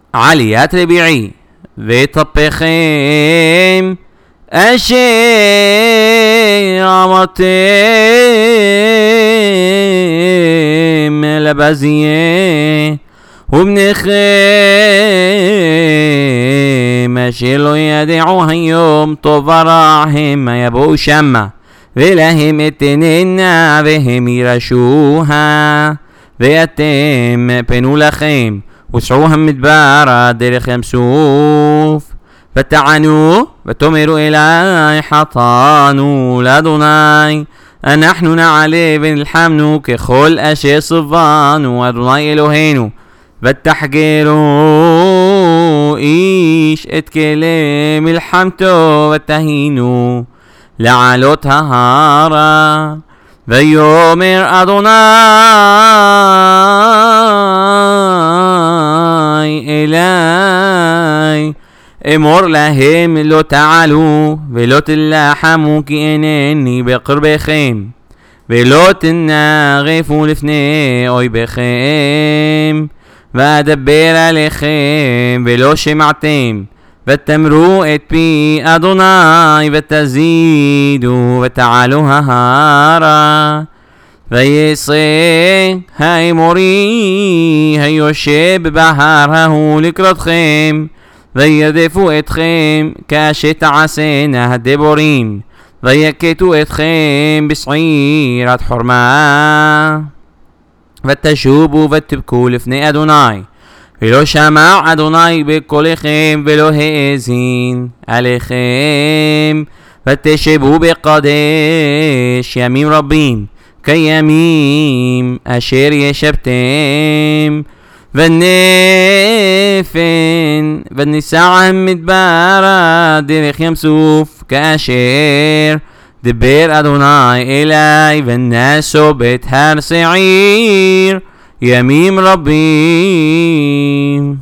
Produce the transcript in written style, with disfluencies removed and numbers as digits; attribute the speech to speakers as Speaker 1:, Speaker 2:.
Speaker 1: עליית רביעי, ויטפכם אשר אמרתם לבזיה ובניכם אשר לא ידעו היום טוב ורע המה יבואו שמה ולהם אתננה והם ירשוها ואתם פנו לכם וסעו המדבר דרך ים סוף ותענו ותאמרו אלי חטאנו לאדוני אנחנו נעלה ונלחמנו ככל אשר סבנו אדוני אלוהינו ותחגרו איש את כלי מלחמתו ותהינו לעלות ההרה ויאמר אדוני אלי אמור להם לא תעלו ולא תלחמו כי אינני בקרבכם ולא תנגפו לפני אויביכם ואדבר עליכם ולא שמעתם ותאמרו את פי אדוני ותזידו ותעלו ההרה ויעשה האמורי היושב בהר ההוא לקראתכם וירדפו אתכם כאשר תעשינה הדבורים ויכתו אתכם בשעירת חורמה ותשובו ותבכו לפני אדוני ולא שמע אדוני בקולכם ולא האזין עליכם ותשבו בקדש ימים רבים כימים אשר ישבתם ונפן וניסע המדבר דרך ים סוף כאשר דבר אדוני אלי ונסו בית הר שעיר ימים רבים.